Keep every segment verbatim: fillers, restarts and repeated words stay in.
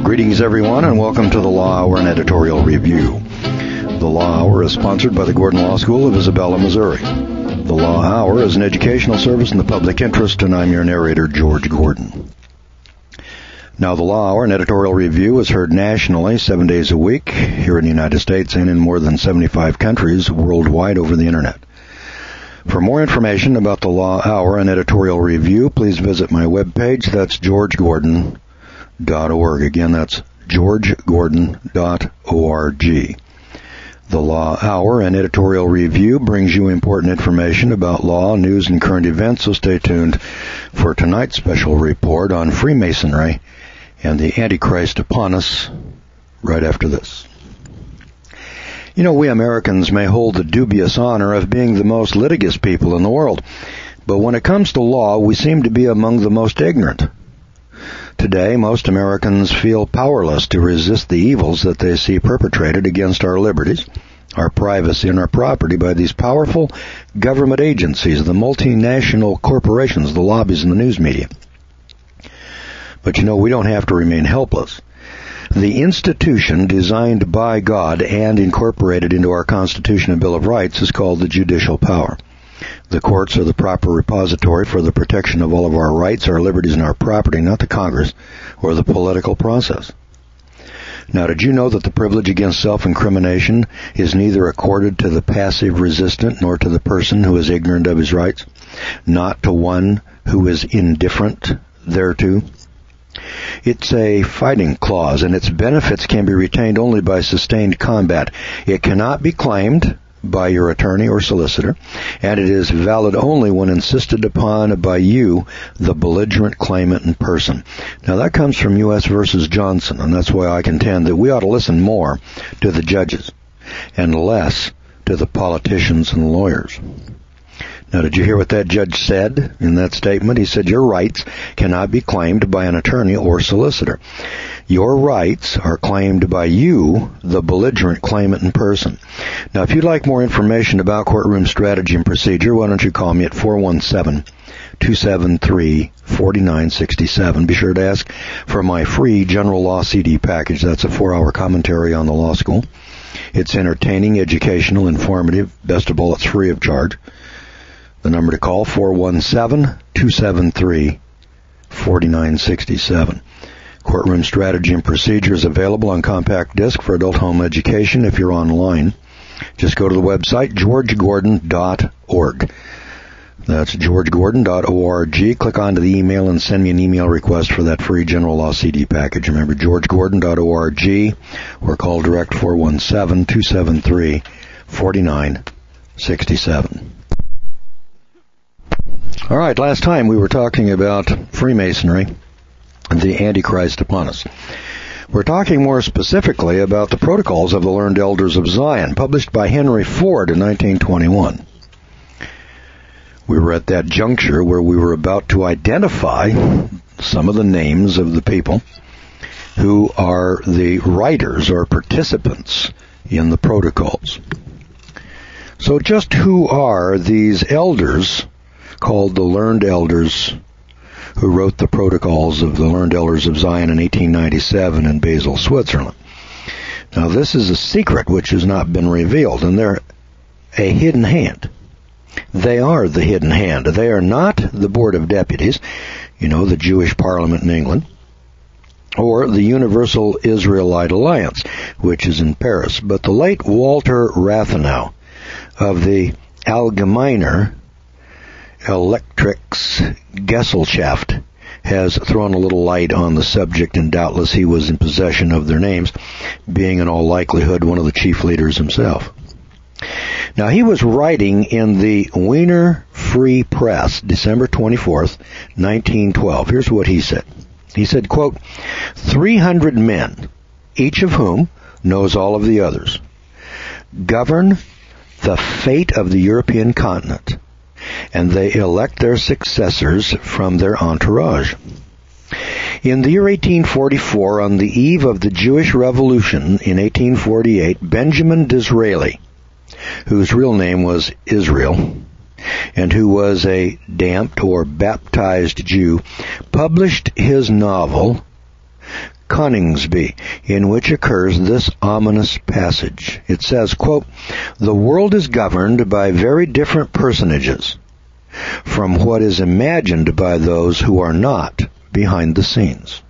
Greetings, everyone, and welcome to the Law Hour and Editorial Review. The Law Hour is sponsored by the Gordon Law School of Isabella, Missouri. The Law Hour is an educational service in the public interest, and I'm your narrator, George Gordon. Now, the Law Hour and Editorial Review is heard nationally seven days a week here in the United States and in more than seventy-five countries worldwide over the Internet. For more information about the Law Hour and Editorial Review, please visit my webpage. That's george gordon dot org. Again, that's george gordon dot org. The Law Hour and Editorial Review brings you important information about law, news, and current events, so stay tuned for tonight's special report on Freemasonry and the Antichrist upon us right after this. You know, we Americans may hold the dubious honor of being the most litigious people in the world, but when it comes to law, we seem to be among the most ignorant. Today, most Americans feel powerless to resist the evils that they see perpetrated against our liberties, our privacy, and our property by these powerful government agencies, the multinational corporations, the lobbies, and the news media. But you know, we don't have to remain helpless. The institution designed by God and incorporated into our Constitution and Bill of Rights is called the judicial power. The courts are the proper repository for the protection of all of our rights, our liberties, and our property, not the Congress or the political process. Now, did you know that the privilege against self-incrimination is neither accorded to the passive resistant nor to the person who is ignorant of his rights, not to one who is indifferent thereto? It's a fighting clause, and its benefits can be retained only by sustained combat. It cannot be claimed by your attorney or solicitor, and it is valid only when insisted upon by you, the belligerent claimant in person. Now, that comes from U S versus Johnson, and that's why I contend that we ought to listen more to the judges and less to the politicians and lawyers. Now, did you hear what that judge said in that statement? He said, your rights cannot be claimed by an attorney or solicitor. Your rights are claimed by you, the belligerent claimant in person. Now, if you'd like more information about courtroom strategy and procedure, why don't you call me at four one seven, two seven three, four nine six seven. Be sure to ask for my free general law C D package. That's a four-hour commentary on the law school. It's entertaining, educational, informative. Best of all, it's free of charge. The number to call, four one seven, two seven three, four nine six seven. Courtroom Strategy and Procedure is available on compact disc for adult home education if you're online. Just go to the website, george gordon dot org. That's george gordon dot org. Click onto the email and send me an email request for that free general law C D package. Remember, george gordon dot org, or call direct four one seven, two seven three, four nine six seven. All right, last time we were talking about Freemasonry, the Antichrist upon us. We're talking more specifically about the Protocols of the Learned Elders of Zion, published by Henry Ford in nineteen twenty-one. We were at that juncture where we were about to identify some of the names of the people who are the writers or participants in the Protocols. So just who are these elders called the Learned Elders who wrote the Protocols of the Learned Elders of Zion in eighteen ninety-seven in Basel, Switzerland? Now, this is a secret which has not been revealed, and they're a hidden hand. They are the hidden hand. They are not the Board of Deputies, you know, the Jewish Parliament in England, or the Universal Israelite Alliance, which is in Paris, but the late Walter Rathenau of the Allgemeiner Elektriks Gesellschaft has thrown a little light on the subject, and doubtless he was in possession of their names, being in all likelihood one of the chief leaders himself. Now, he was writing in the Wiener Free Press, December twenty-fourth, nineteen twelve. Here's what he said. He said, quote, three hundred men, each of whom knows all of the others, govern the fate of the European continent, and they elect their successors from their entourage. In the year eighteen forty-four, on the eve of the Jewish Revolution in eighteen forty-eight, Benjamin Disraeli, whose real name was Israel, and who was a damped or baptized Jew, published his novel Coningsby, in which occurs this ominous passage. It says, quote, "The world is governed by very different personages from what is imagined by those who are not behind the scenes."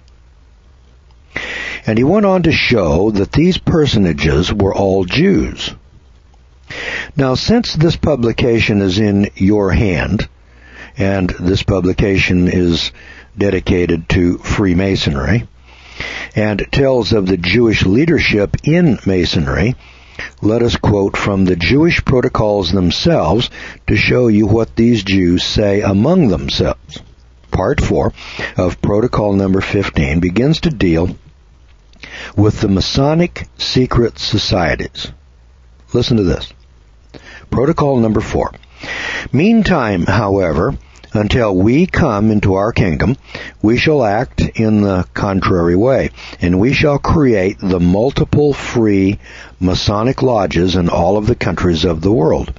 And he went on to show that these personages were all Jews. Now, since this publication is in your hand, and this publication is dedicated to Freemasonry, and tells of the Jewish leadership in Masonry, let us quote from the Jewish protocols themselves to show you what these Jews say among themselves. Part four of Protocol number fifteen begins to deal with the Masonic secret societies. Listen to this. Protocol number four. "Meantime, however, until we come into our kingdom, we shall act in the contrary way, and we shall create the multiple free Masonic lodges in all of the countries of the world.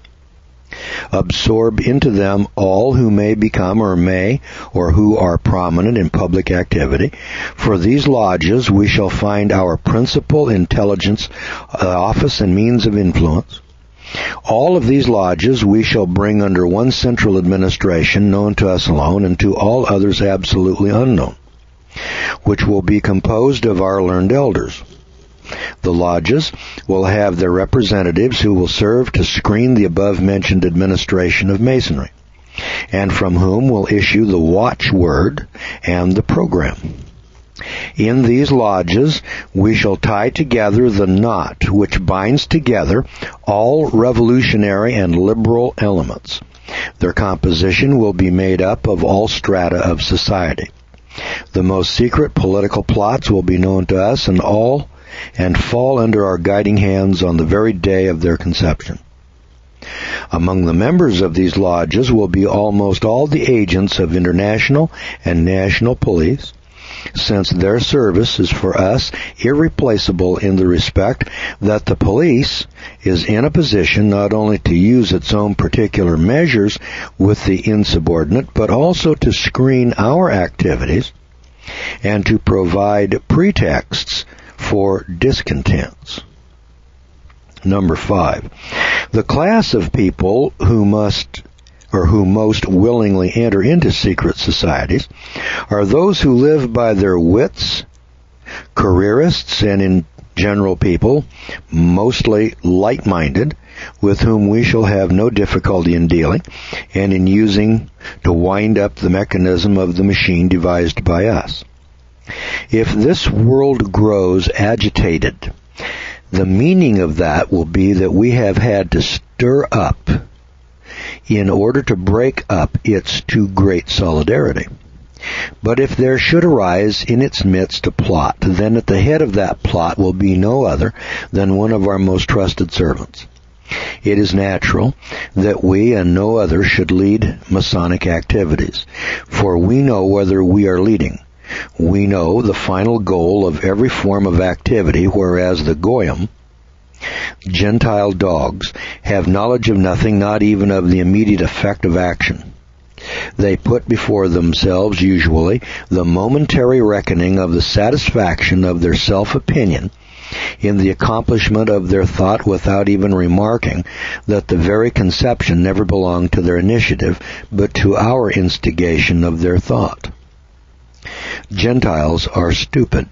Absorb into them all who may become or may or who are prominent in public activity. For these lodges we shall find our principal intelligence, uh, office, and means of influence. All of these lodges we shall bring under one central administration known to us alone and to all others absolutely unknown, which will be composed of our learned elders. The lodges will have their representatives who will serve to screen the above-mentioned administration of Masonry, and from whom will issue the watchword and the program. In these lodges we shall tie together the knot which binds together all revolutionary and liberal elements. Their composition will be made up of all strata of society. The most secret political plots will be known to us and all and fall under our guiding hands on the very day of their conception. Among the members of these lodges will be almost all the agents of international and national police, since their service is for us irreplaceable in the respect that the police is in a position not only to use its own particular measures with the insubordinate, but also to screen our activities and to provide pretexts for discontents. Number five, the class of people who must or who most willingly enter into secret societies are those who live by their wits, careerists, and in general people, mostly light-minded, with whom we shall have no difficulty in dealing and in using to wind up the mechanism of the machine devised by us. If this world grows agitated, the meaning of that will be that we have had to stir up in order to break up its too great solidarity. But if there should arise in its midst a plot, then at the head of that plot will be no other than one of our most trusted servants. It is natural that we and no other should lead Masonic activities, for we know whether we are leading. We know the final goal of every form of activity, whereas the Goyim, Gentile dogs, have knowledge of nothing, not even of the immediate effect of action. They put before themselves, usually, the momentary reckoning of the satisfaction of their self-opinion in the accomplishment of their thought without even remarking that the very conception never belonged to their initiative, but to our instigation of their thought. Gentiles are stupid.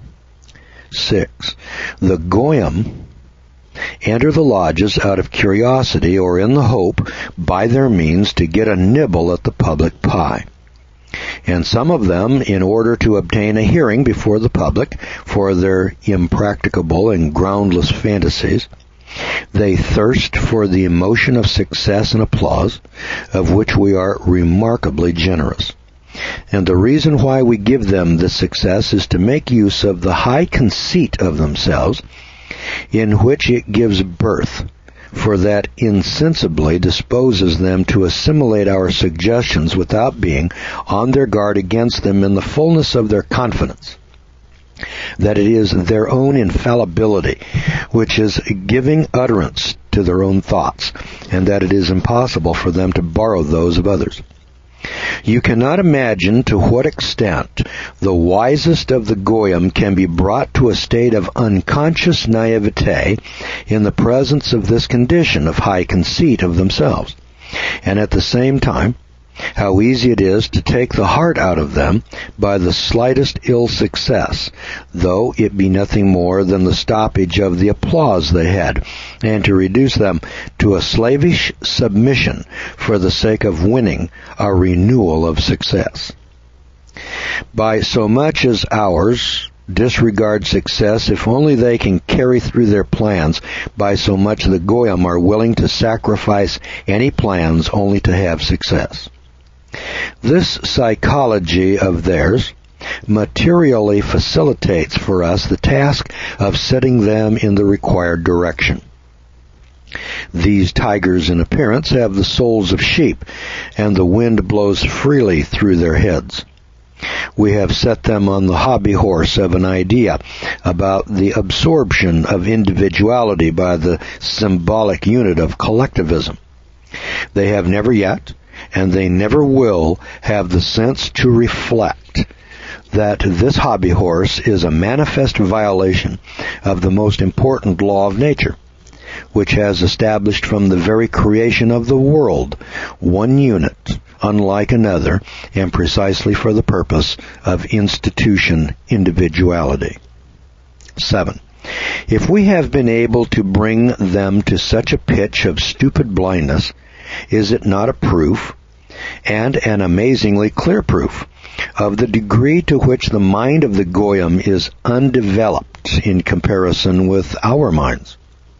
Six, the Goyim enter the lodges out of curiosity or in the hope, by their means, to get a nibble at the public pie. And some of them, in order to obtain a hearing before the public for their impracticable and groundless fantasies, they thirst for the emotion of success and applause, of which we are remarkably generous. And the reason why we give them this success is to make use of the high conceit of themselves, in which it gives birth, for that insensibly disposes them to assimilate our suggestions without being on their guard against them in the fullness of their confidence, that it is their own infallibility which is giving utterance to their own thoughts, and that it is impossible for them to borrow those of others. You cannot imagine to what extent the wisest of the Goyim can be brought to a state of unconscious naivete in the presence of this condition of high conceit of themselves, and at the same time, how easy it is to take the heart out of them by the slightest ill success, though it be nothing more than the stoppage of the applause they had, and to reduce them to a slavish submission for the sake of winning a renewal of success. By so much as ours disregard success, if only they can carry through their plans, by so much the Goyim are willing to sacrifice any plans only to have success. This psychology of theirs materially facilitates for us the task of setting them in the required direction. These tigers in appearance have the souls of sheep, and the wind blows freely through their heads. We have set them on the hobby horse of an idea about the absorption of individuality by the symbolic unit of collectivism. They have never yet, and they never will, have the sense to reflect that this hobby horse is a manifest violation of the most important law of nature, which has established from the very creation of the world one unit unlike another, and precisely for the purpose of institution individuality. Seven. If we have been able to bring them to such a pitch of stupid blindness, is it not a proof, and an amazingly clear proof, of the degree to which the mind of the Goyim is undeveloped in comparison with our minds?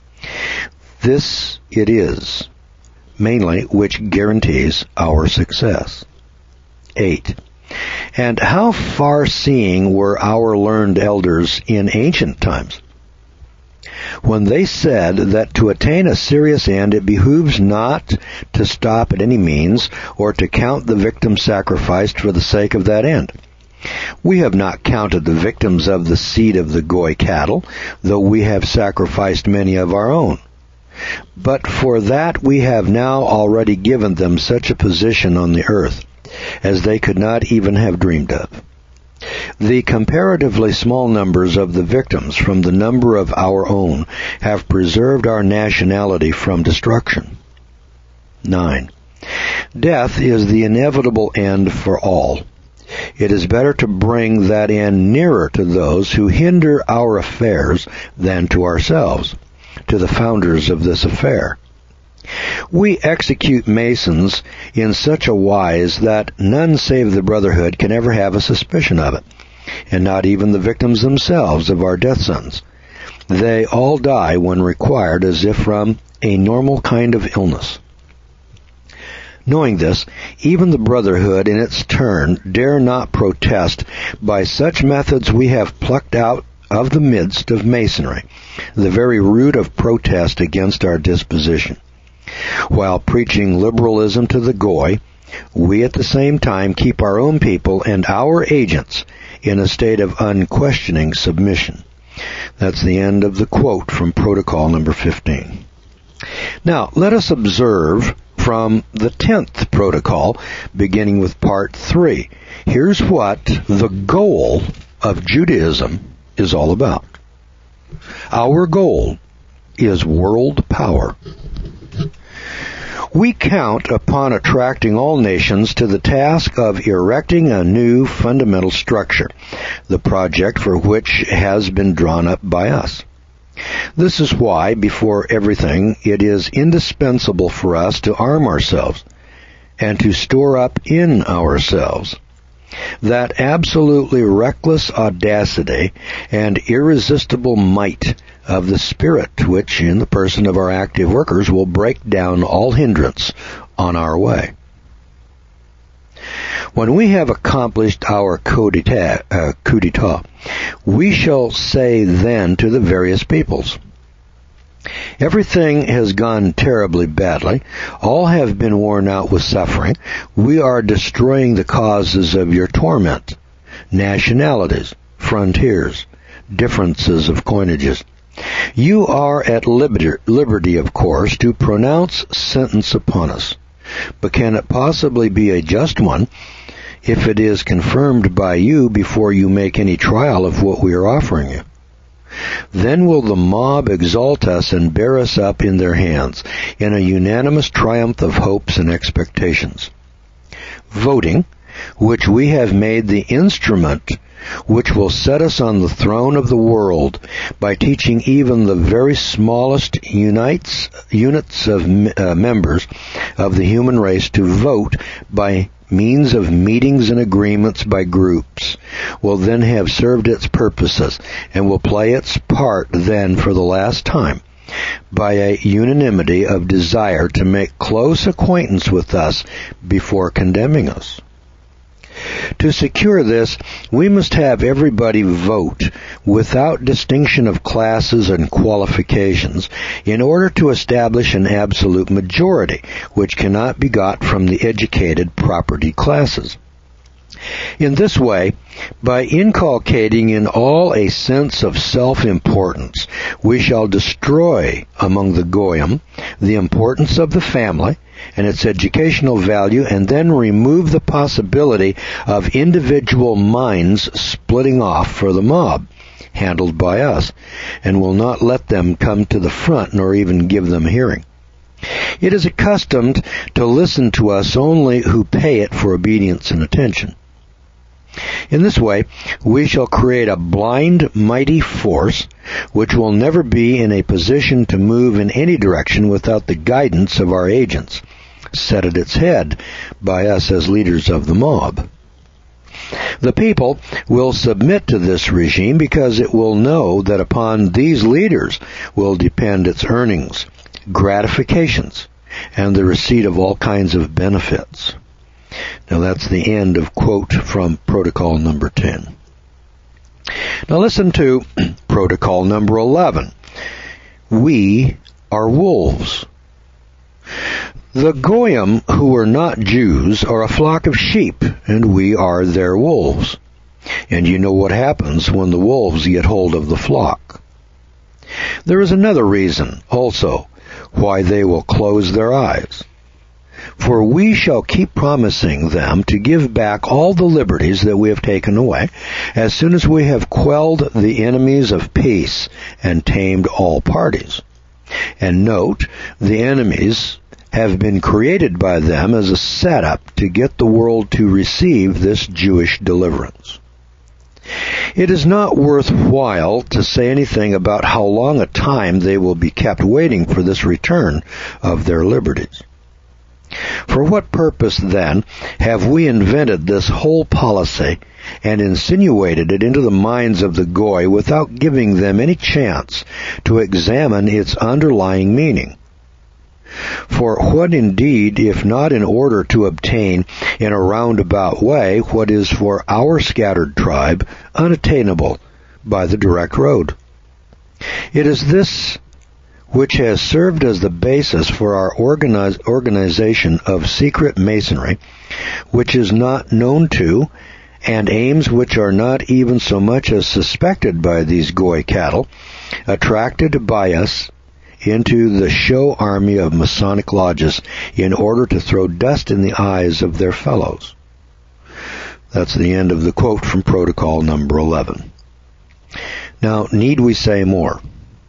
This it is, mainly, which guarantees our success. Eight. And how far-seeing were our learned elders in ancient times, when they said that to attain a serious end it behooves not to stop at any means or to count the victims sacrificed for the sake of that end. We have not counted the victims of the seed of the Goy cattle, though we have sacrificed many of our own. But for that we have now already given them such a position on the earth as they could not even have dreamed of. The comparatively small numbers of the victims from the number of our own have preserved our nationality from destruction. Nine. Death is the inevitable end for all. It is better to bring that end nearer to those who hinder our affairs than to ourselves, to the founders of this affair. We execute Masons in such a wise that none save the Brotherhood can ever have a suspicion of it, and not even the victims themselves of our death sentence. They all die when required as if from a normal kind of illness. Knowing this, even the Brotherhood in its turn dare not protest. By such methods we have plucked out of the midst of Masonry the very root of protest against our disposition. While preaching liberalism to the Goy, we at the same time keep our own people and our agents in a state of unquestioning submission. That's the end of the quote from Protocol number fifteen. Now, let us observe from the tenth Protocol, beginning with Part three. Here's what the goal of Judaism is all about. Our goal is world power. We count upon attracting all nations to the task of erecting a new fundamental structure, the project for which has been drawn up by us. This is why, before everything, it is indispensable for us to arm ourselves and to store up in ourselves that absolutely reckless audacity and irresistible might of the Spirit which, in the person of our active workers, will break down all hindrance on our way. When we have accomplished our coup d'etat, uh, coup d'etat, we shall say then to the various peoples, everything has gone terribly badly. All have been worn out with suffering. We are destroying the causes of your torment, nationalities, frontiers, differences of coinages. You are at liberty, liberty, of course, to pronounce sentence upon us. But can it possibly be a just one if it is confirmed by you before you make any trial of what we are offering you? Then will the mob exalt us and bear us up in their hands, in a unanimous triumph of hopes and expectations. Voting, which we have made the instrument which will set us on the throne of the world by teaching even the very smallest unites, units of uh, members of the human race to vote by means of meetings and agreements by groups, will then have served its purposes and will play its part then for the last time by a unanimity of desire to make close acquaintance with us before condemning us. To secure this, we must have everybody vote without distinction of classes and qualifications in order to establish an absolute majority, which cannot be got from the educated property classes. In this way, by inculcating in all a sense of self-importance, we shall destroy among the Goyim the importance of the family and its educational value, and then remove the possibility of individual minds splitting off for the mob, handled by us, and will not let them come to the front nor even give them hearing. It is accustomed to listen to us only who pay it for obedience and attention. In this way, we shall create a blind, mighty force which will never be in a position to move in any direction without the guidance of our agents, set at its head by us as leaders of the mob. The people will submit to this regime because it will know that upon these leaders will depend its earnings, gratifications, and the receipt of all kinds of benefits. Now that's the end of quote from protocol number ten. Now listen to protocol number eleven. We are wolves. The Goyim, who are not Jews, are a flock of sheep, and we are their wolves. And you know what happens when the wolves get hold of the flock. There is another reason, also, why they will close their eyes. For we shall keep promising them to give back all the liberties that we have taken away, as soon as we have quelled the enemies of peace and tamed all parties. And note, the enemies have been created by them as a setup to get the world to receive this Jewish deliverance. It is not worthwhile to say anything about how long a time they will be kept waiting for this return of their liberties. For what purpose, then, have we invented this whole policy and insinuated it into the minds of the Goy without giving them any chance to examine its underlying meaning? For what indeed, if not in order to obtain in a roundabout way what is for our scattered tribe unattainable by the direct road? It is this which has served as the basis for our organize, organization of secret masonry, which is not known to, and aims which are not even so much as suspected by these Goy cattle, attracted by us into the show army of Masonic lodges in order to throw dust in the eyes of their fellows. That's the end of the quote from protocol number eleven. Now, need we say more?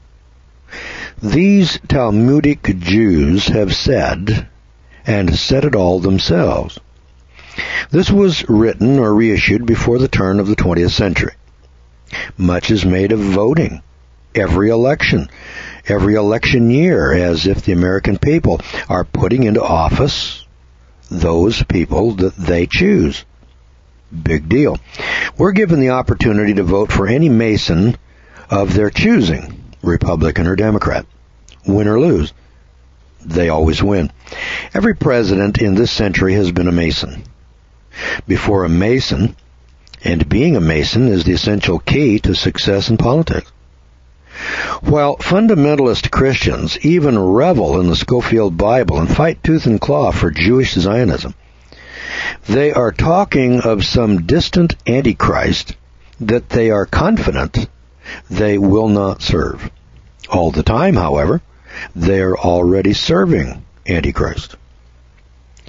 These Talmudic Jews have said, and said it all themselves. This was written or reissued before the turn of the twentieth century. Much is made of voting, every election, every election year, as if the American people are putting into office those people that they choose. Big deal. We're given the opportunity to vote for any Mason of their choosing, Republican or Democrat. Win or lose, they always win. Every president in this century has been a Mason. Before a Mason, and being a Mason is the essential key to success in politics. While fundamentalist Christians even revel in the Scofield Bible and fight tooth and claw for Jewish Zionism, they are talking of some distant Antichrist that they are confident they will not serve. All the time, however, they are already serving Antichrist.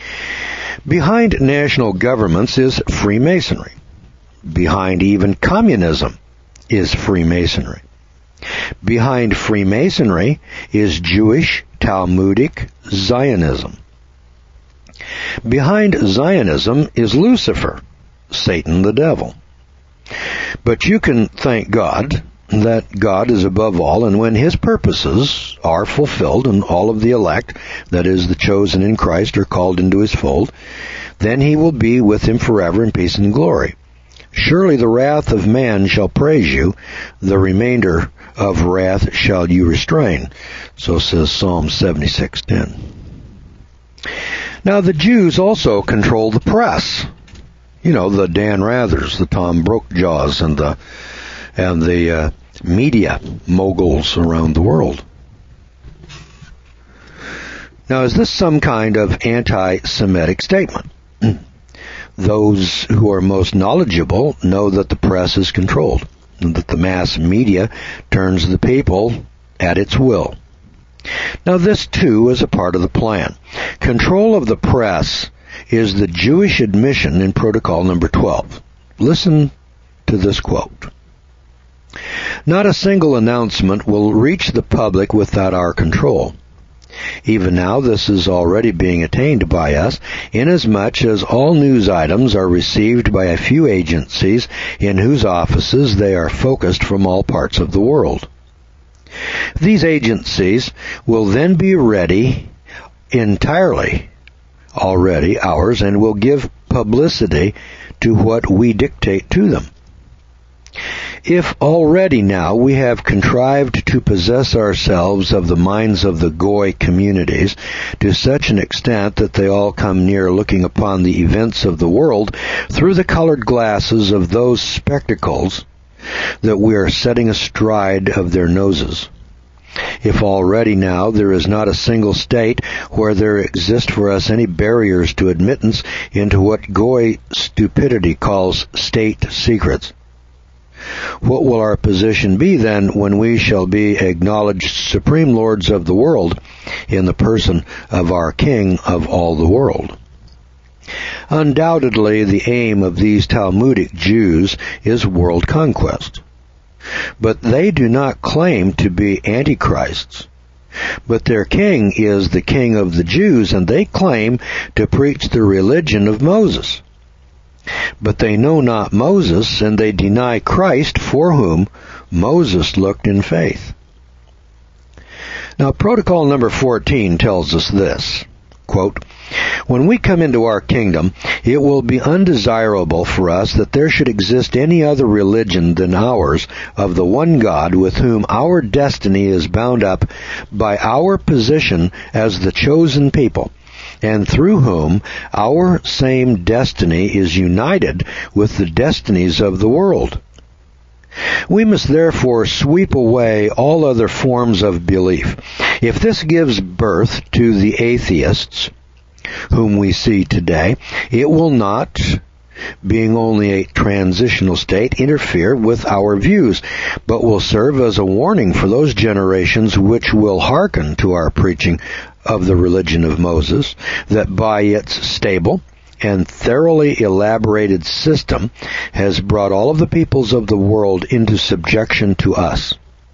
Behind national governments is Freemasonry. Behind even communism is Freemasonry. Behind Freemasonry is Jewish Talmudic Zionism. Behind Zionism is Lucifer, Satan the devil. But you can thank God that God is above all, and when His purposes are fulfilled and all of the elect, that is, the chosen in Christ, are called into His fold, then He will be with Him forever in peace and glory. Surely the wrath of man shall praise you, the remainder of wrath shall you restrain. So says Psalm seventy-six ten. Now the Jews also control the press. You know, the Dan Rathers, the Tom Brokaws, and the and the uh, media moguls around the world. Now, is this some kind of anti-Semitic statement? Those who are most knowledgeable know that the press is controlled, and that the mass media turns the people at its will. Now, this too is a part of the plan. Control of the press is the Jewish admission in Protocol number twelve. Listen to this quote. Not a single announcement will reach the public without our control. Even now, this is already being attained by us, inasmuch as all news items are received by a few agencies in whose offices they are focused from all parts of the world. These agencies will then be ready, entirely already ours, and will give publicity to what we dictate to them. If already now we have contrived to possess ourselves of the minds of the Goy communities to such an extent that they all come near looking upon the events of the world through the colored glasses of those spectacles that we are setting astride of their noses, if already now there is not a single state where there exist for us any barriers to admittance into what Goy stupidity calls state secrets, what will our position be then when we shall be acknowledged supreme lords of the world in the person of our King of all the world? Undoubtedly, the aim of these Talmudic Jews is world conquest. But they do not claim to be antichrists. But their king is the King of the Jews, and they claim to preach the religion of Moses. But they know not Moses, and they deny Christ, for whom Moses looked in faith. Now, Protocol number fourteen tells us this, quote, when we come into our kingdom, it will be undesirable for us that there should exist any other religion than ours of the one God with whom our destiny is bound up by our position as the chosen people, and through whom our same destiny is united with the destinies of the world. We must therefore sweep away all other forms of belief. If this gives birth to the atheists whom we see today, it will not, being only a transitional state, interfere with our views, but will serve as a warning for those generations which will hearken to our preaching of the religion of Moses, that by its stable and thoroughly elaborated system has brought all of the peoples of the world into subjection to us.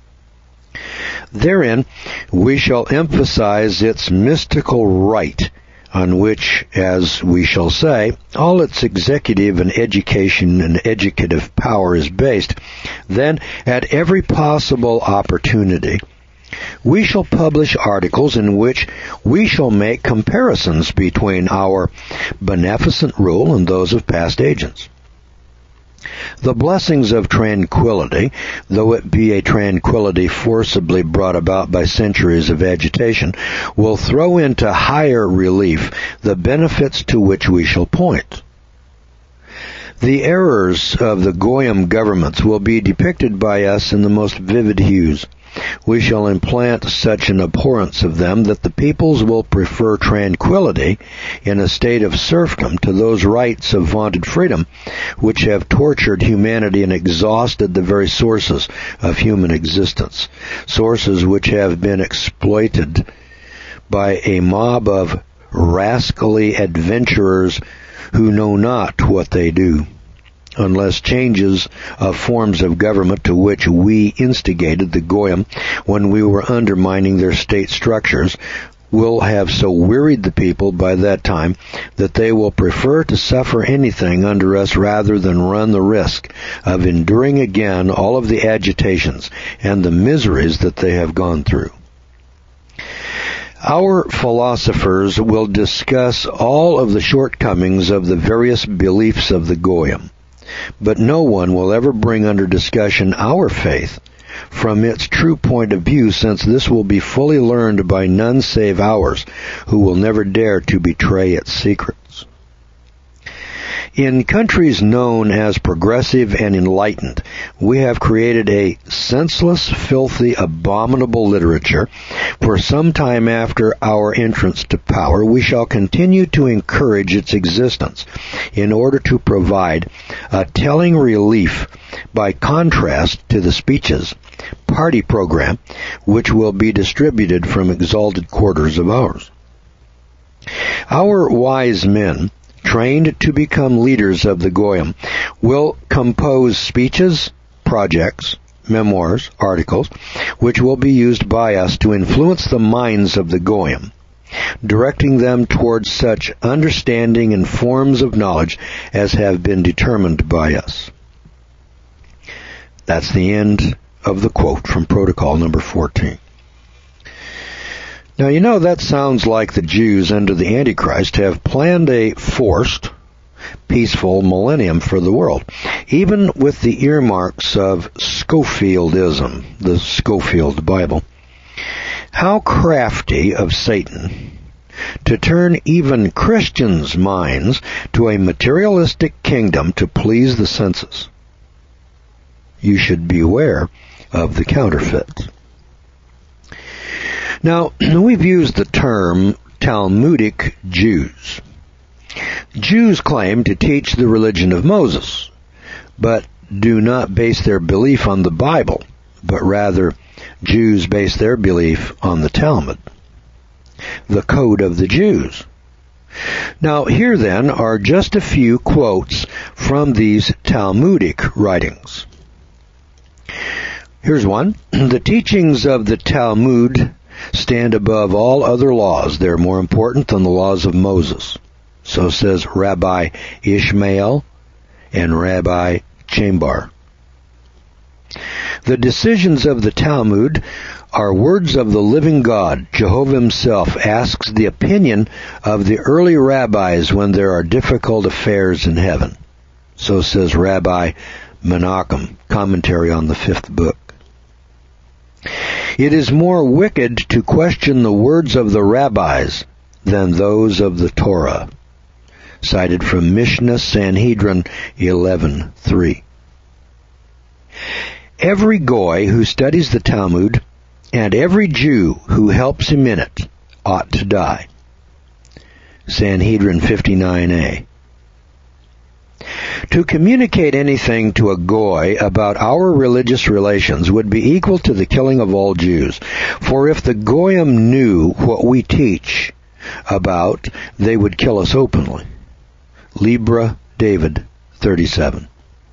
Therein we shall emphasize its mystical right, on which, as we shall say, all its executive and education and educative power is based. Then, at every possible opportunity, we shall publish articles in which we shall make comparisons between our beneficent rule and those of past agents. The blessings of tranquility, though it be a tranquility forcibly brought about by centuries of agitation, will throw into higher relief the benefits to which we shall point. The errors of the Goyim governments will be depicted by us in the most vivid hues. We shall implant such an abhorrence of them that the peoples will prefer tranquility in a state of serfdom to those rights of vaunted freedom which have tortured humanity and exhausted the very sources of human existence, sources which have been exploited by a mob of rascally adventurers who know not what they do, unless changes of forms of government to which we instigated the Goyim when we were undermining their state structures will have so wearied the people by that time that they will prefer to suffer anything under us rather than run the risk of enduring again all of the agitations and the miseries that they have gone through. Our philosophers will discuss all of the shortcomings of the various beliefs of the Goyim, but no one will ever bring under discussion our faith from its true point of view, since this will be fully learned by none save ours, who will never dare to betray its secrets. In countries known as progressive and enlightened, we have created a senseless, filthy, abominable literature. For some time after our entrance to power, we shall continue to encourage its existence in order to provide a telling relief by contrast to the speeches, party program, which will be distributed from exalted quarters of ours. Our wise men, trained to become leaders of the Goyim, will compose speeches, projects, memoirs, articles, which will be used by us to influence the minds of the Goyim, directing them towards such understanding and forms of knowledge as have been determined by us. That's the end of the quote from Protocol number fourteen. Now, you know, that sounds like the Jews under the Antichrist have planned a forced, peaceful millennium for the world, even with the earmarks of Scofieldism, the Scofield Bible. How crafty of Satan to turn even Christians' minds to a materialistic kingdom to please the senses. You should beware of the counterfeit. Now, we've used the term Talmudic Jews. Jews claim to teach the religion of Moses, but do not base their belief on the Bible, but rather Jews base their belief on the Talmud, the code of the Jews. Now, here then are just a few quotes from these Talmudic writings. Here's one. The teachings of the Talmud stand above all other laws. They're more important than the laws of Moses. So says Rabbi Ishmael and Rabbi Chambar. The decisions of the Talmud are words of the living God. Jehovah himself asks the opinion of the early rabbis when there are difficult affairs in heaven. So says Rabbi Menachem, commentary on the fifth book. It is more wicked to question the words of the rabbis than those of the Torah. Cited from Mishnah Sanhedrin eleven three. Every Goy who studies the Talmud and every Jew who helps him in it ought to die. Sanhedrin fifty-nine A. To communicate anything to a Goy about our religious relations would be equal to the killing of all Jews. For if the Goyim knew what we teach about, they would kill us openly. Libra David thirty-seven.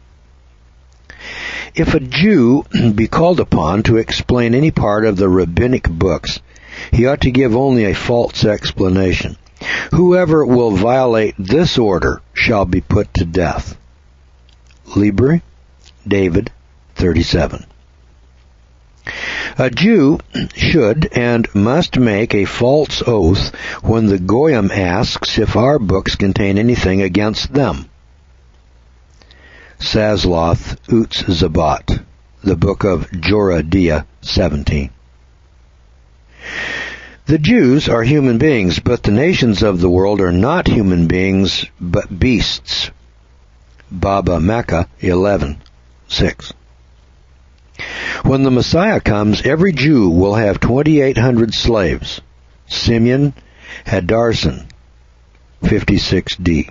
If a Jew be called upon to explain any part of the rabbinic books, he ought to give only a false explanation. Whoever will violate this order shall be put to death. Libra David thirty-seven. A Jew should and must make a false oath when the Goyim asks if our books contain anything against them. Sazloth Utz Zabat, the book of Joradiah seventeen. The Jews are human beings, but the nations of the world are not human beings, but beasts. Baba Mecca eleven six. When the Messiah comes, every Jew will have twenty-eight hundred slaves. Simeon Hadarson fifty-six D.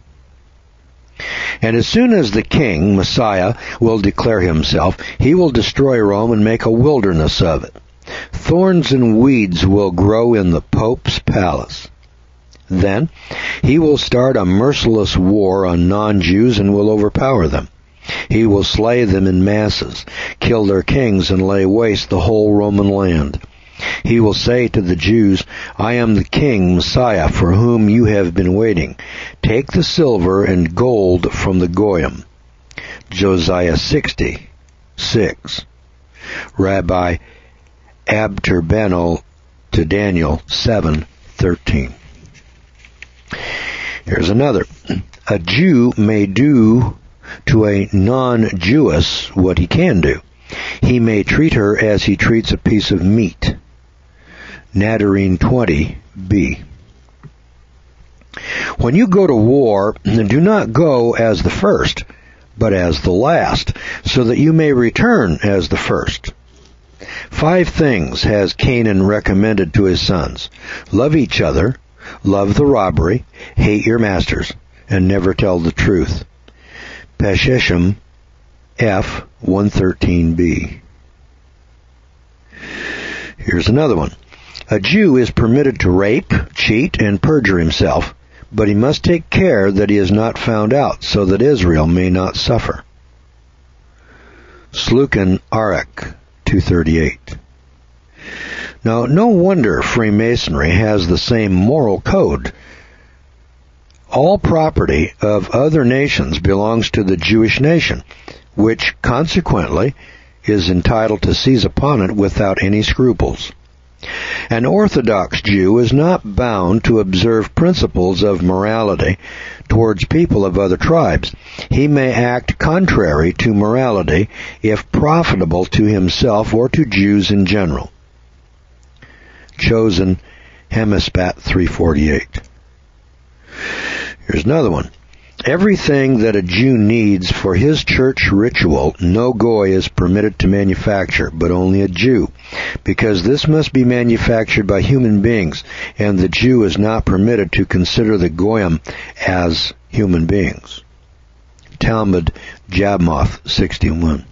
And as soon as the king, Messiah, will declare himself, he will destroy Rome and make a wilderness of it. Thorns and weeds will grow in the Pope's palace. Then he will start a merciless war on non-Jews and will overpower them. He will slay them in masses, kill their kings, and lay waste the whole Roman land. He will say to the Jews, I am the King, Messiah, for whom you have been waiting. Take the silver and gold from the Goyim. Josiah sixty, six. Rabbi Abterbeno to Daniel seven, thirteen. Here's another. A Jew may do to a non-Jewess what he can do. He may treat her as he treats a piece of meat. Nazarene twenty b. When you go to war, do not go as the first, but as the last, so that you may return as the first. Five things has Canaan recommended to his sons. Love each other, love the robbery, hate your masters, and never tell the truth. Pesheshim F one thirteen b. Here's another one. A Jew is permitted to rape, cheat, and perjure himself, but he must take care that he is not found out, so that Israel may not suffer. Slukin Arak two thirty-eight. Now, no wonder Freemasonry has the same moral code. All property of other nations belongs to the Jewish nation, which consequently is entitled to seize upon it without any scruples. An Orthodox Jew is not bound to observe principles of morality towards people of other tribes. He may act contrary to morality if profitable to himself or to Jews in general. Chosen Hemispat three forty-eight. Here's another one. Everything that a Jew needs for his church ritual, no goy is permitted to manufacture, but only a Jew, because this must be manufactured by human beings, and the Jew is not permitted to consider the goyim as human beings. Talmud Jabmoth sixty-one.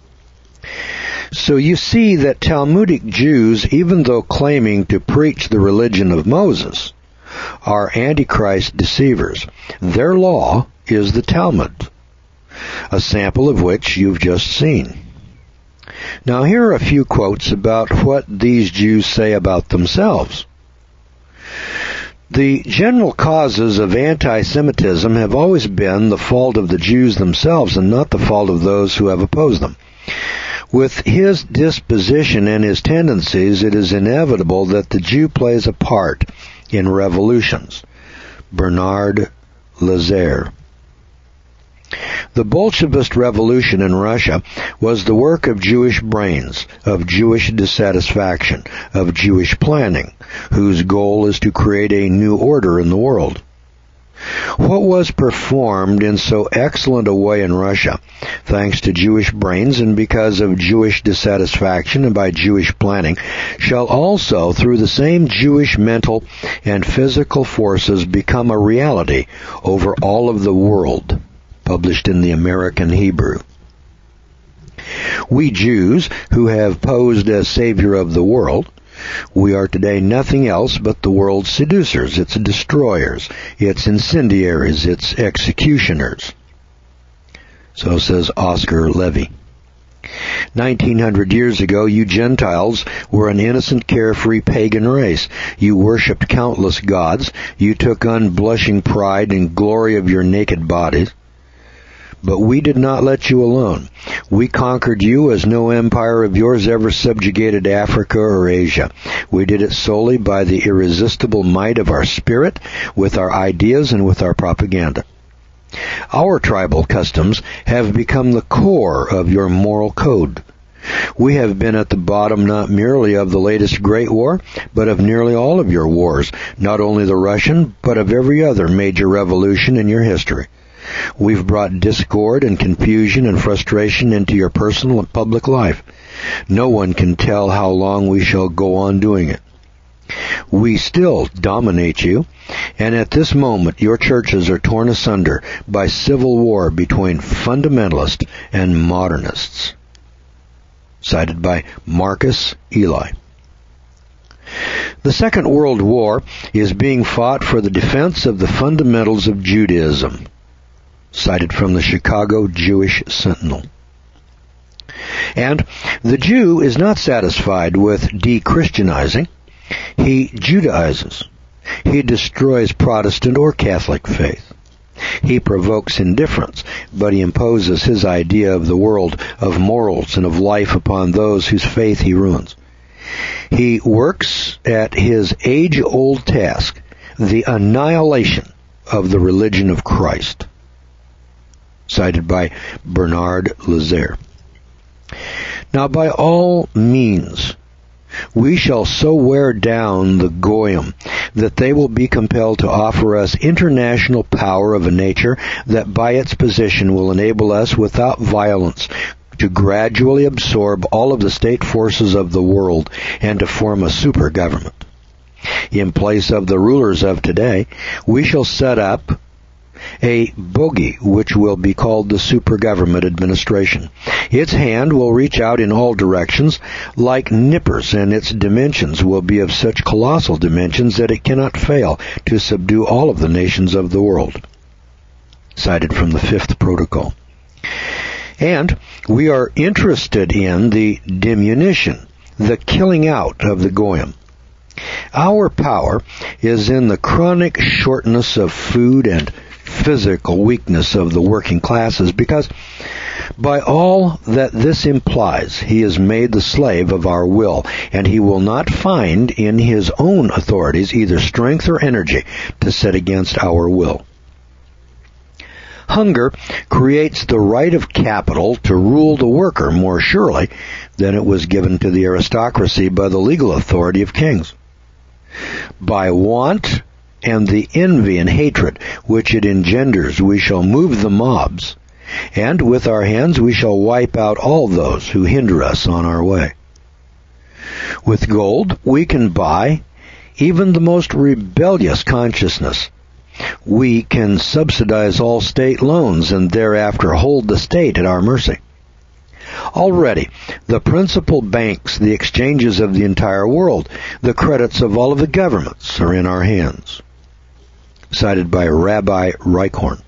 So you see that Talmudic Jews, even though claiming to preach the religion of Moses, are Antichrist deceivers. Their law is the Talmud, a sample of which you've just seen. Now here are a few quotes about what these Jews say about themselves. The general causes of anti-Semitism have always been the fault of the Jews themselves and not the fault of those who have opposed them. With his disposition and his tendencies, it is inevitable that the Jew plays a part in revolutions. Bernard Lazare. The Bolshevist revolution in Russia was the work of Jewish brains, of Jewish dissatisfaction, of Jewish planning, whose goal is to create a new order in the world. What was performed in so excellent a way in Russia, thanks to Jewish brains and because of Jewish dissatisfaction and by Jewish planning, shall also, through the same Jewish mental and physical forces, become a reality over all of the world, published in the American Hebrew. We Jews, who have posed as Savior of the world, we are today nothing else but the world's seducers, its destroyers, its incendiaries, its executioners. So says Oscar Levy. Nineteen hundred years ago, you Gentiles were an innocent, carefree pagan race. You worshipped countless gods. You took unblushing pride and glory of your naked bodies. But we did not let you alone. We conquered you as no empire of yours ever subjugated Africa or Asia. We did it solely by the irresistible might of our spirit, with our ideas and with our propaganda. Our tribal customs have become the core of your moral code. We have been at the bottom not merely of the latest Great War, but of nearly all of your wars, not only the Russian, but of every other major revolution in your history. We've brought discord and confusion and frustration into your personal and public life. No one can tell how long we shall go on doing it. We still dominate you, and at this moment your churches are torn asunder by civil war between fundamentalists and modernists. Cited by Marcus Eli. The Second World War is being fought for the defense of the fundamentals of Judaism, cited from the Chicago Jewish Sentinel. And the Jew is not satisfied with de-Christianizing. He Judaizes. He destroys Protestant or Catholic faith. He provokes indifference, but he imposes his idea of the world, of morals, and of life upon those whose faith he ruins. He works at his age-old task, the annihilation of the religion of Christ, cited by Bernard Lazare. Now, by all means, we shall so wear down the Goyim that they will be compelled to offer us international power of a nature that by its position will enable us without violence to gradually absorb all of the state forces of the world and to form a super government. In place of the rulers of today, we shall set up a bogey which will be called the super government administration. Its hand will reach out in all directions like nippers, and its dimensions will be of such colossal dimensions that it cannot fail to subdue all of the nations of the world. Cited from the Fifth Protocol. And we are interested in the diminution, the killing out of the Goyim. Our power is in the chronic shortness of food and physical weakness of the working classes, because by all that this implies, he is made the slave of our will, and he will not find in his own authorities either strength or energy to set against our will. Hunger creates the right of capital to rule the worker more surely than it was given to the aristocracy by the legal authority of kings. By want and the envy and hatred which it engenders, we shall move the mobs, and with our hands we shall wipe out all those who hinder us on our way. With gold we can buy even the most rebellious consciousness. We can subsidize all state loans and thereafter hold the state at our mercy. Already, the principal banks, the exchanges of the entire world, the credits of all of the governments are in our hands. Cited by Rabbi Reichhorn.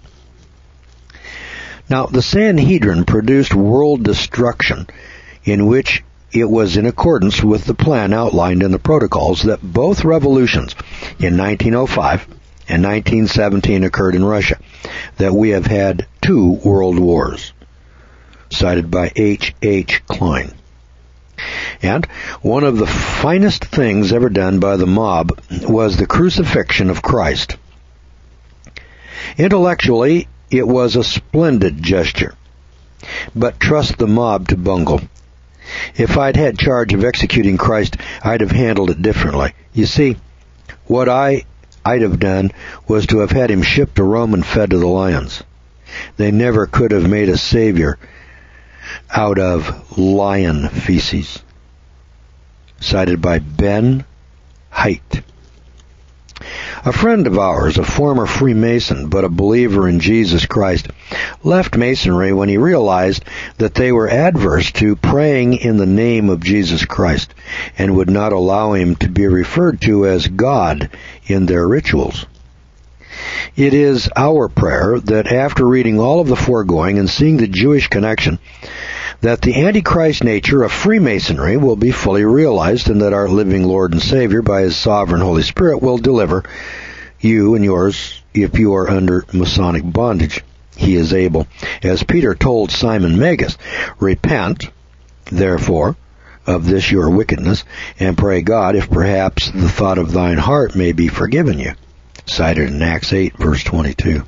Now, the Sanhedrin produced world destruction in which it was in accordance with the plan outlined in the protocols that both revolutions in nineteen oh five and nineteen seventeen occurred in Russia, that we have had two world wars, cited by H H Klein. And one of the finest things ever done by the mob was the crucifixion of Christ. Intellectually, it was a splendid gesture, but trust the mob to bungle. If I'd had charge of executing Christ, I'd have handled it differently. You see, what I I'd have done was to have had him shipped to Rome and fed to the lions. They never could have made a savior out of lion feces. Cited by Ben Haidt. A friend of ours, a former Freemason but a believer in Jesus Christ, left Masonry when he realized that they were adverse to praying in the name of Jesus Christ and would not allow him to be referred to as God in their rituals. It is our prayer that after reading all of the foregoing and seeing the Jewish connection, that the Antichrist nature of Freemasonry will be fully realized, and that our living Lord and Savior, by His sovereign Holy Spirit, will deliver you and yours if you are under Masonic bondage. He is able. As Peter told Simon Magus, repent, therefore, of this your wickedness, and pray God if perhaps the thought of thine heart may be forgiven you. Cited in Acts eight, verse twenty-two.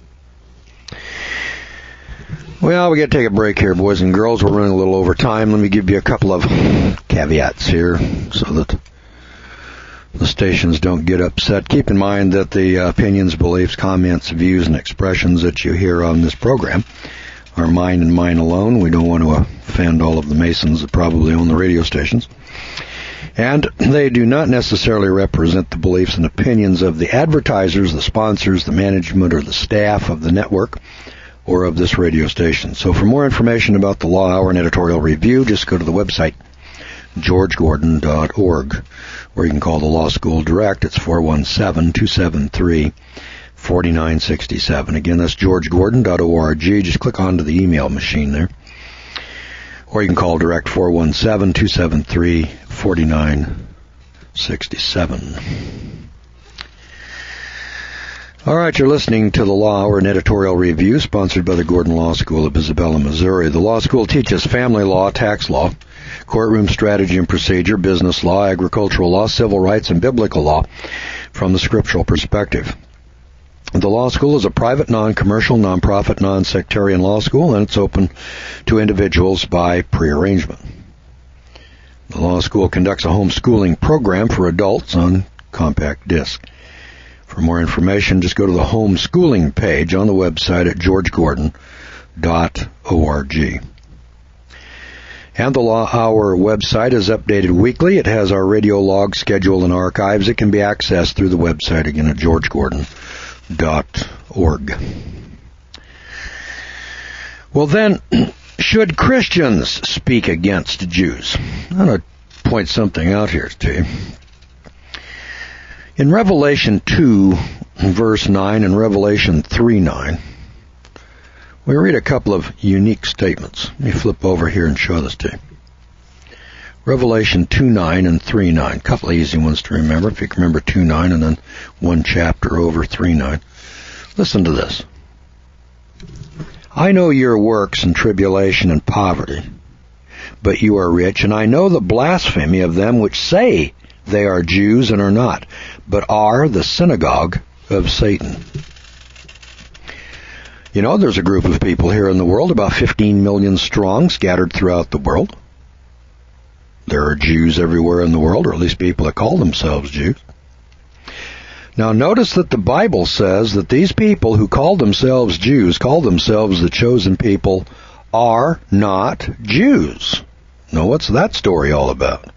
Well, we got to take a break here, boys and girls. We're running a little over time. Let me give you a couple of caveats here so that the stations don't get upset. Keep in mind that the opinions, beliefs, comments, views, and expressions that you hear on this program are mine and mine alone. We don't want to offend all of the Masons that probably own the radio stations. And they do not necessarily represent the beliefs and opinions of the advertisers, the sponsors, the management, or the staff of the network or of this radio station. So for more information about the Law Hour and editorial review, just go to the website, george gordon dot org, or you can call the law school direct. It's four one seven, two seven three, four nine six seven. Again, that's george gordon dot org. Just click onto the email machine there. Or you can call direct four one seven, two seven three, four nine six seven. All right, you're listening to The Law Hour, an editorial review sponsored by the Gordon Law School of Isabella, Missouri. The law school teaches family law, tax law, courtroom strategy and procedure, business law, agricultural law, civil rights, and biblical law from the scriptural perspective. The law school is a private, non-commercial, non-profit, non-sectarian law school, and it's open to individuals by pre-arrangement. The law school conducts a homeschooling program for adults on compact disc. For more information, just go to the homeschooling page on the website at george gordon dot org. And the Law Hour website is updated weekly. It has our radio log, schedule, and archives. It can be accessed through the website again at george gordon dot org. Well then, should Christians speak against Jews? I'm going to point something out here to you. In Revelation two, verse nine, and Revelation three nine, we read a couple of unique statements. Let me flip over here and show this to you. Revelation two nine and three nine, a couple of easy ones to remember. If you can remember two nine and then one chapter over three nine. Listen to this. I know your works and tribulation and poverty, but you are rich, and I know the blasphemy of them which say they are Jews and are not, but are the synagogue of Satan. You know, there's a group of people here in the world, about fifteen million strong, scattered throughout the world. There are Jews everywhere in the world, or at least people that call themselves Jews. Now notice that the Bible says that these people who call themselves Jews, call themselves the chosen people, are not Jews. Now what's that story all about?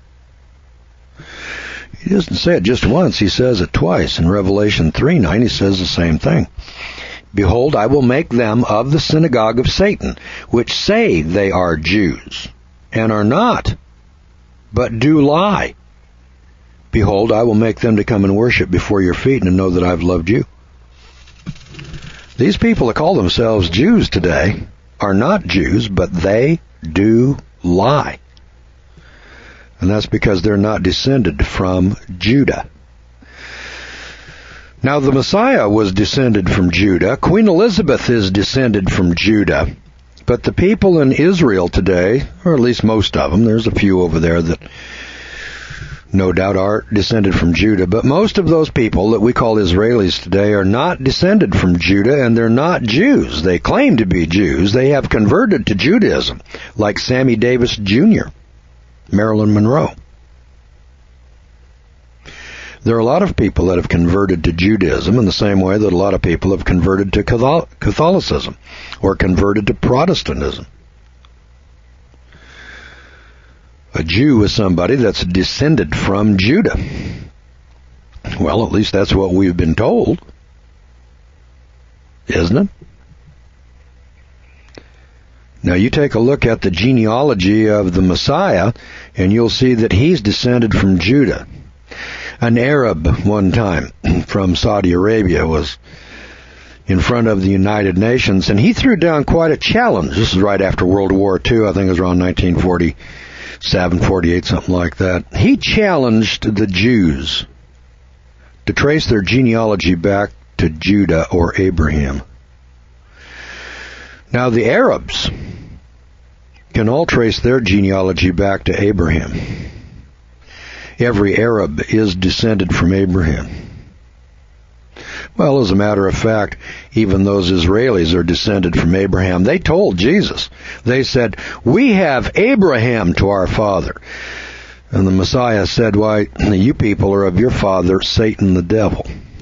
He doesn't say it just once, he says it twice. In Revelation three nine, he says the same thing. Behold, I will make them of the synagogue of Satan, which say they are Jews, and are not, but do lie. Behold, I will make them to come and worship before your feet, and to know that I've loved you. These people that call themselves Jews today are not Jews, but they do lie. And that's because they're not descended from Judah. Now, the Messiah was descended from Judah. Queen Elizabeth is descended from Judah. But the people in Israel today, or at least most of them, there's a few over there that no doubt are descended from Judah, but most of those people that we call Israelis today are not descended from Judah, and they're not Jews. They claim to be Jews. They have converted to Judaism, like Sammy Davis Junior, Marilyn Monroe. There are a lot of people that have converted to Judaism in the same way that a lot of people have converted to Catholicism or converted to Protestantism. A Jew is somebody that's descended from Judah. Well, at least that's what we've been told, isn't it? Now, you take a look at the genealogy of the Messiah, and you'll see that he's descended from Judah. An Arab, one time, from Saudi Arabia, was in front of the United Nations, and he threw down quite a challenge. This is right after World War Two. I think it was around nineteen forty-seven, forty-eight, something like that. He challenged the Jews to trace their genealogy back to Judah or Abraham. Now, the Arabs can all trace their genealogy back to Abraham. Every Arab is descended from Abraham. Well, as a matter of fact, even those Israelis are descended from Abraham. They told Jesus, they said, we have Abraham to our father. And the Messiah said, why, you people are of your father, Satan the devil.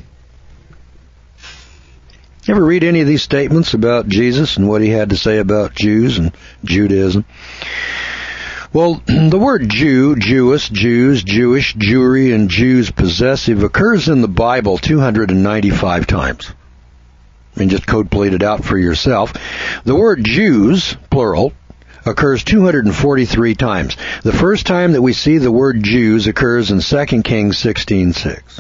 You ever read any of these statements about Jesus and what he had to say about Jews and Judaism? Well, the word Jew, Jewess, Jews, Jewish, Jewry, and Jews possessive occurs in the Bible two hundred ninety-five times. I mean, just code plate it out for yourself. The word Jews, plural, occurs two hundred forty-three times. The first time that we see the word Jews occurs in Second Kings sixteen six.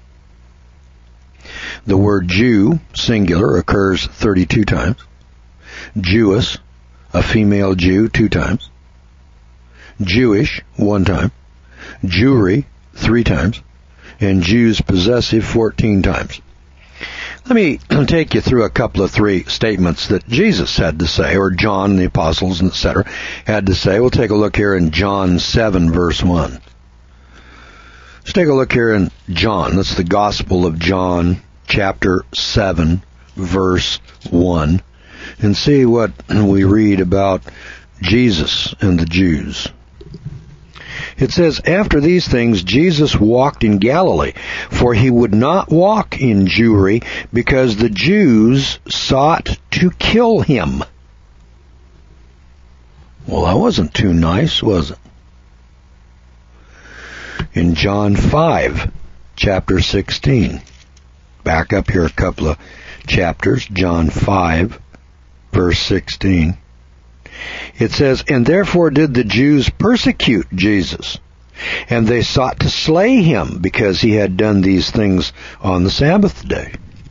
The word Jew, singular, occurs thirty-two times. Jewess, a female Jew, two times. Jewish, one time. Jewry, three times. And Jews possessive, fourteen times. Let me take you through a couple of three statements that Jesus had to say, or John, the apostles, et cetera, had to say. We'll take a look here in John seven, verse one. Let's take a look here in John. That's the Gospel of John, chapter seven, verse one, and see what we read about Jesus and the Jews. It says, after these things, Jesus walked in Galilee, for he would not walk in Jewry, because the Jews sought to kill him. Well, that wasn't too nice, was it? In John five, chapter sixteen. Back up here a couple of chapters, John five, verse sixteen. It says, and therefore did the Jews persecute Jesus, and they sought to slay him, because he had done these things on the Sabbath day.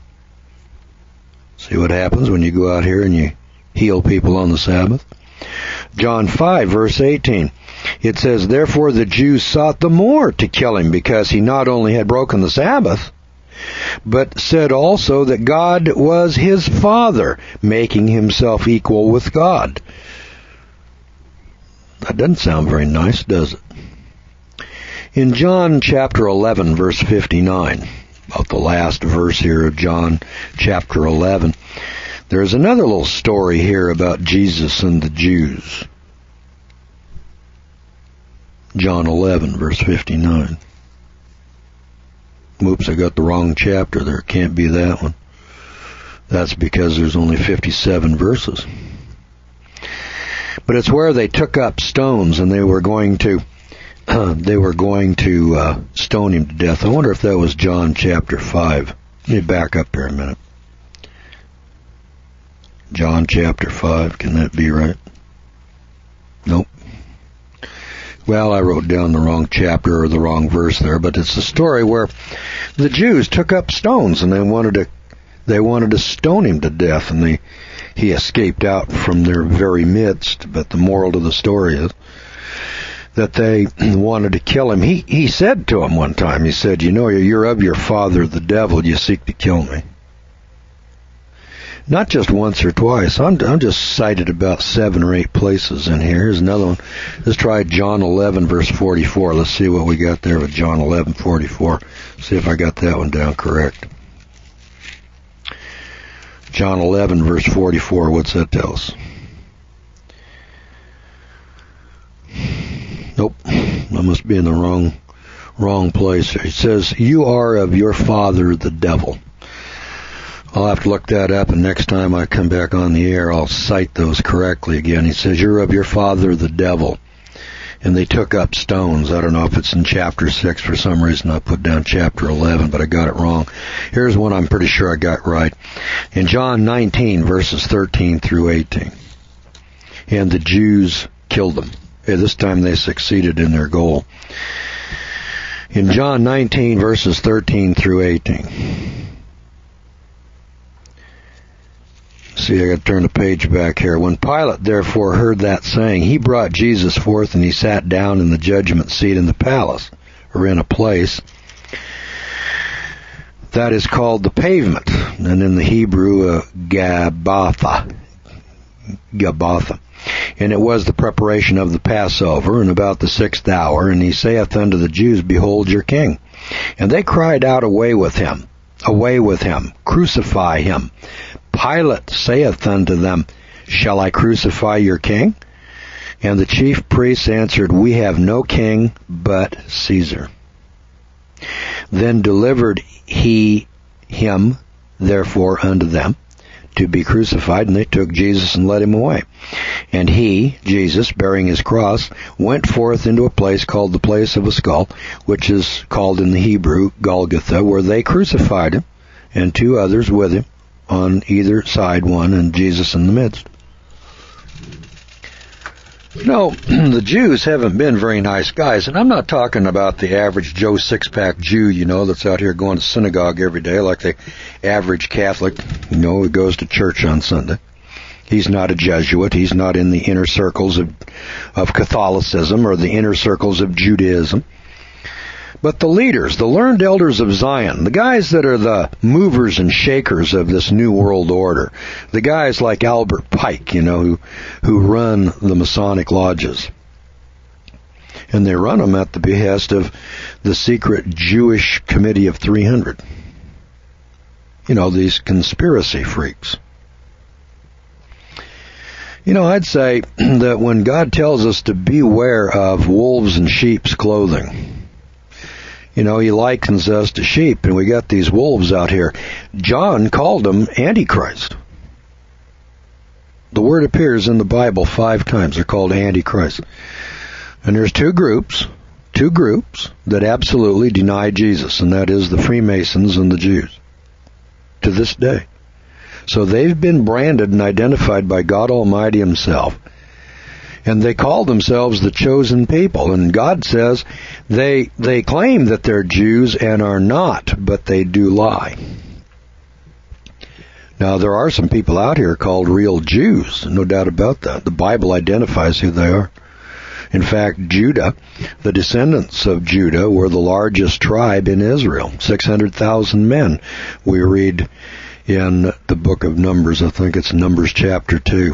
See what happens when you go out here and you heal people on the Sabbath? John five, verse eighteen. It says, therefore the Jews sought the more to kill him, because he not only had broken the Sabbath, but said also that God was his Father, making himself equal with God. That doesn't sound very nice, does it? In John chapter eleven, verse fifty-nine, about the last verse here of John chapter eleven, there's another little story here about Jesus and the Jews. John eleven, verse fifty-nine. Oops, I got the wrong chapter there. Can't be that one. That's because there's only fifty-seven verses. But it's where they took up stones and they were going to uh, they were going to uh, stone him to death. I wonder if that was John chapter five. Let me back up here a minute. John chapter five, can that be right? Nope. Well, I wrote down the wrong chapter or the wrong verse there, but it's a story where the Jews took up stones and they wanted to they wanted to stone him to death, and they he escaped out from their very midst. But the moral to the story is that they wanted to kill him. He he said to him one time, he said, you know, you're of your father the devil, you seek to kill me. Not just once or twice. I'm, I'm just cited about seven or eight places in here. Here's another one. Let's try John eleven, verse forty-four. Let's see what we got there with John eleven, forty-four. See if I got that one down correct. John eleven, verse forty-four. What's that tell us? Nope. I must be in the wrong, wrong place here. It says, you are of your father the devil. I'll have to look that up, and next time I come back on the air, I'll cite those correctly again. He says, you're of your father the devil. And they took up stones. I don't know if it's in chapter six. For some reason I put down chapter eleven, but I got it wrong. Here's one I'm pretty sure I got right. In John nineteen, verses thirteen through eighteen. And the Jews killed them. Yeah, this time they succeeded in their goal. In John nineteen, verses thirteen through eighteen. See, I got to turn the page back here. When Pilate therefore heard that saying, he brought Jesus forth, and he sat down in the judgment seat in the palace, or in a place that is called the Pavement, and in the Hebrew, uh, Gabbatha. Gabbatha. And it was the preparation of the Passover, and about the sixth hour, and he saith unto the Jews, behold your king. And they cried out, away with him, away with him, crucify him. Pilate saith unto them, shall I crucify your king? And the chief priests answered, we have no king but Caesar. Then delivered he him, therefore, unto them to be crucified, and they took Jesus and led him away. And he, Jesus, bearing his cross, went forth into a place called the place of a skull, which is called in the Hebrew Golgotha, where they crucified him, and two others with him, on either side one, and Jesus in the midst. You know, the Jews haven't been very nice guys, and I'm not talking about the average Joe Six-Pack Jew, you know, that's out here going to synagogue every day like the average Catholic, you know, who goes to church on Sunday. He's not a Jesuit. He's not in the inner circles of, of Catholicism or the inner circles of Judaism. But the leaders, the learned elders of Zion, the guys that are the movers and shakers of this new world order, the guys like Albert Pike, you know, who, who run the Masonic lodges. And they run them at the behest of the secret Jewish Committee of three hundred. You know, these conspiracy freaks. You know, I'd say that when God tells us to beware of wolves in sheep's clothing, you know, he likens us to sheep, and we got these wolves out here. John called them Antichrist. The word appears in the Bible five times. They're called Antichrist. And there's two groups, two groups that absolutely deny Jesus, and that is the Freemasons and the Jews, to this day. So they've been branded and identified by God Almighty himself. And they call themselves the chosen people. And God says they they claim that they're Jews and are not, but they do lie. Now, there are some people out here called real Jews, no doubt about that. The Bible identifies who they are. In fact, Judah, the descendants of Judah, were the largest tribe in Israel, six hundred thousand men. We read in the book of Numbers, I think it's Numbers chapter two.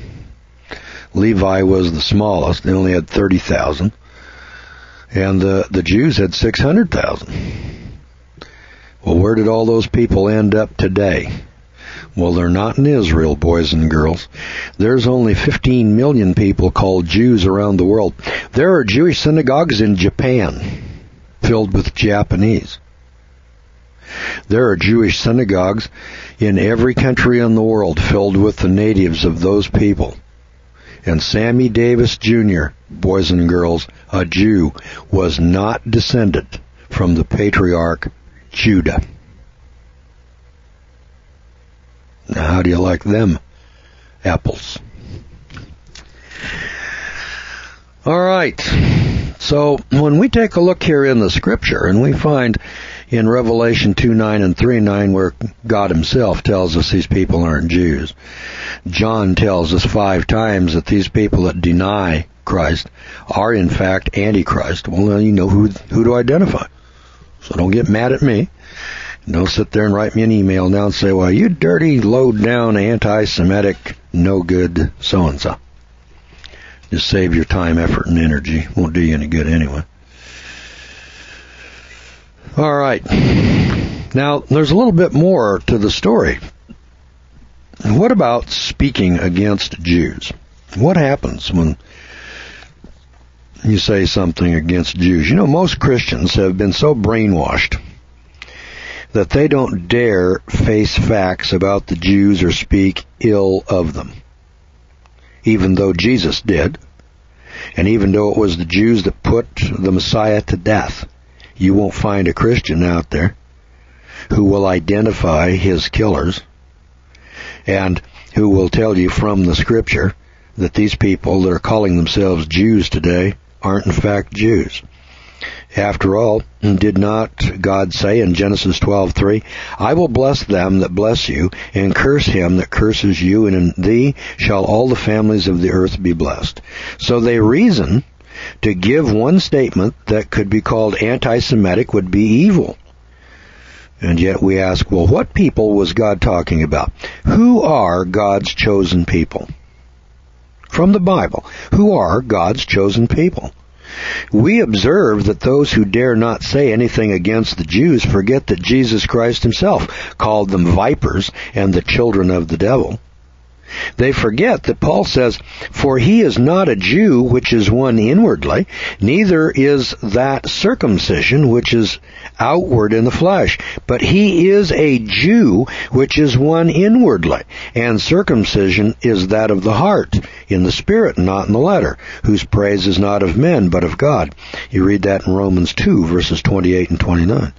Levi was the smallest. They only had thirty thousand. And the, the Jews had six hundred thousand. Well, where did all those people end up today? Well, they're not in Israel, boys and girls. There's only fifteen million people called Jews around the world. There are Jewish synagogues in Japan filled with Japanese. There are Jewish synagogues in every country in the world filled with the natives of those people. And Sammy Davis Junior, boys and girls, a Jew, was not descended from the patriarch Judah. Now, how do you like them apples? All right. So when we take a look here in the Scripture, and we find in Revelation two nine and three nine where God himself tells us these people aren't Jews. John tells us five times that these people that deny Christ are in fact Antichrist. Well, then you know who, who to identify. So don't get mad at me. Don't sit there and write me an email now and say, well, you dirty, low-down, anti-Semitic, no-good so-and-so. Just save your time, effort, and energy. Won't do you any good anyway. All right. Now, there's a little bit more to the story. What about speaking against Jews? What happens when you say something against Jews? You know, most Christians have been so brainwashed that they don't dare face facts about the Jews or speak ill of them. Even though Jesus did, and even though it was the Jews that put the Messiah to death, you won't find a Christian out there who will identify his killers and who will tell you from the Scripture that these people that are calling themselves Jews today aren't in fact Jews. After all, did not God say in Genesis twelve three, I will bless them that bless you, and curse him that curses you, and in thee shall all the families of the earth be blessed. So they reason to give one statement that could be called anti-Semitic would be evil. And yet we ask, well, what people was God talking about? Who are God's chosen people? From the Bible, who are God's chosen people? We observe that those who dare not say anything against the Jews forget that Jesus Christ himself called them vipers and the children of the devil. They forget that Paul says, for he is not a Jew which is one inwardly, neither is that circumcision which is outward in the flesh, but he is a Jew which is one inwardly, and circumcision is that of the heart, in the spirit, not in the letter, whose praise is not of men, but of God. You read that in Romans two, verses twenty-eight and twenty-nine.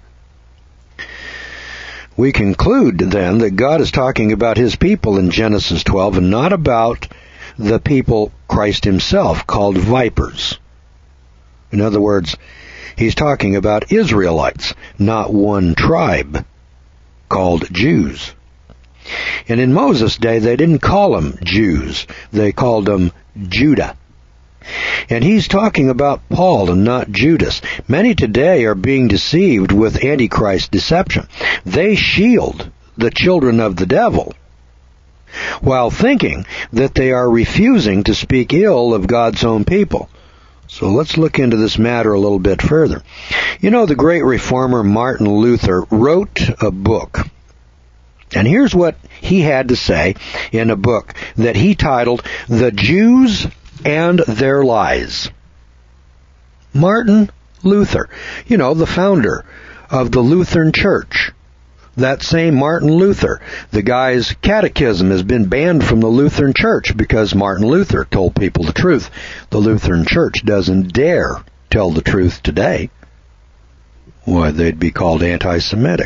We conclude, then, that God is talking about his people in Genesis twelve and not about the people Christ himself called vipers. In other words, he's talking about Israelites, not one tribe called Jews. And in Moses' day, they didn't call them Jews. They called them Judah. And he's talking about Paul and not Judas. Many today are being deceived with Antichrist deception. They shield the children of the devil while thinking that they are refusing to speak ill of God's own people. So let's look into this matter a little bit further. You know, the great reformer Martin Luther wrote a book. And here's what he had to say in a book that he titled The Jews and Their Lies. Martin Luther, you know, the founder of the Lutheran Church. That same Martin Luther, the guy's catechism has been banned from the Lutheran Church because Martin Luther told people the truth. The Lutheran Church doesn't dare tell the truth today. Why, they'd be called anti-Semitic.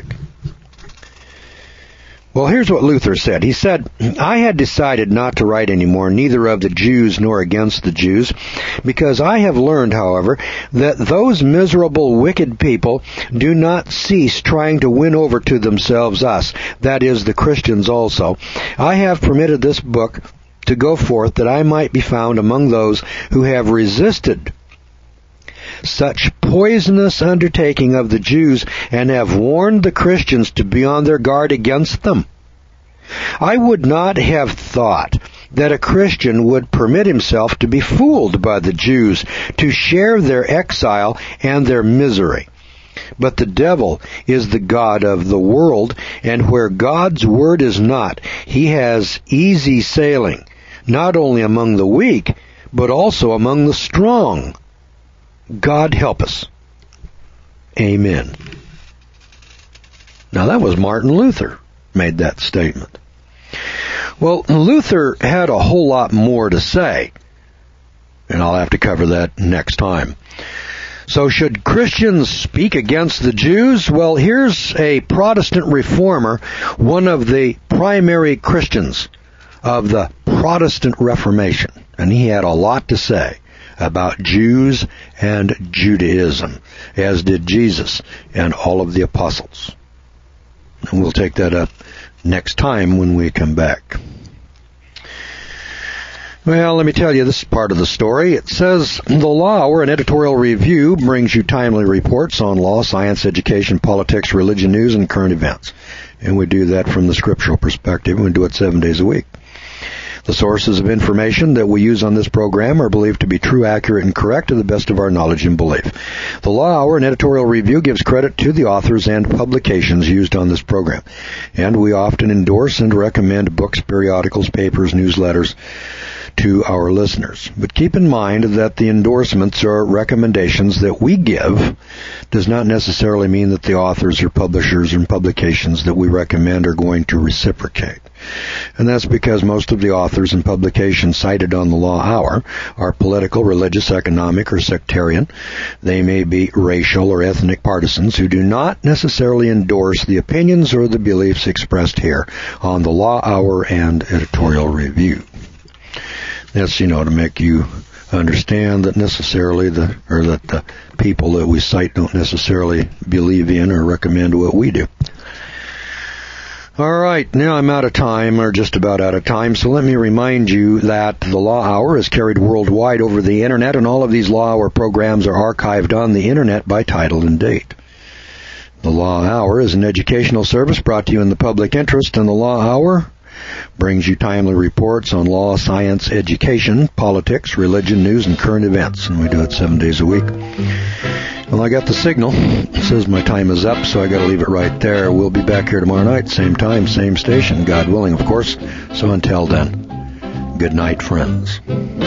Well, here's what Luther said. He said, I had decided not to write anymore, neither of the Jews nor against the Jews, because I have learned, however, that those miserable, wicked people do not cease trying to win over to themselves us, that is, the Christians also. I have permitted this book to go forth that I might be found among those who have resisted such poisonous undertaking of the Jews and have warned the Christians to be on their guard against them. I would not have thought that a Christian would permit himself to be fooled by the Jews to share their exile and their misery. But the devil is the god of the world, and where God's word is not, he has easy sailing, not only among the weak, but also among the strong. God help us. Amen. Now that was Martin Luther made that statement. Well, Luther had a whole lot more to say, and I'll have to cover that next time. So should Christians speak against the Jews? Well, here's a Protestant reformer, one of the primary Christians of the Protestant Reformation, and he had a lot to say about Jews and Judaism, as did Jesus and all of the apostles. And we'll take that up next time when we come back. Well, let me tell you this part of the story. It says, The Law Hour, an editorial review, brings you timely reports on law, science, education, politics, religion, news, and current events. And we do that from the scriptural perspective. We do it seven days a week. The sources of information that we use on this program are believed to be true, accurate, and correct to the best of our knowledge and belief. The Law Hour, an editorial review, gives credit to the authors and publications used on this program. And we often endorse and recommend books, periodicals, papers, newsletters to our listeners. But keep in mind that the endorsements or recommendations that we give does not necessarily mean that the authors or publishers and publications that we recommend are going to reciprocate. And that's because most of the authors and publications cited on the Law Hour are political, religious, economic, or sectarian. They may be racial or ethnic partisans who do not necessarily endorse the opinions or the beliefs expressed here on the Law Hour and editorial review. That's, you know, to make you understand that necessarily the, or that the people that we cite don't necessarily believe in or recommend what we do. All right, now I'm out of time, or just about out of time, so let me remind you that the Law Hour is carried worldwide over the Internet, and all of these Law Hour programs are archived on the Internet by title and date. The Law Hour is an educational service brought to you in the public interest, and the Law Hour brings you timely reports on law, science, education, politics, religion, news, and current events, and we do it seven days a week. Well, I got the signal. It says my time is up, so I got to leave it right there. We'll be back here tomorrow night, same time, same station, God willing, of course. So until then, good night, friends.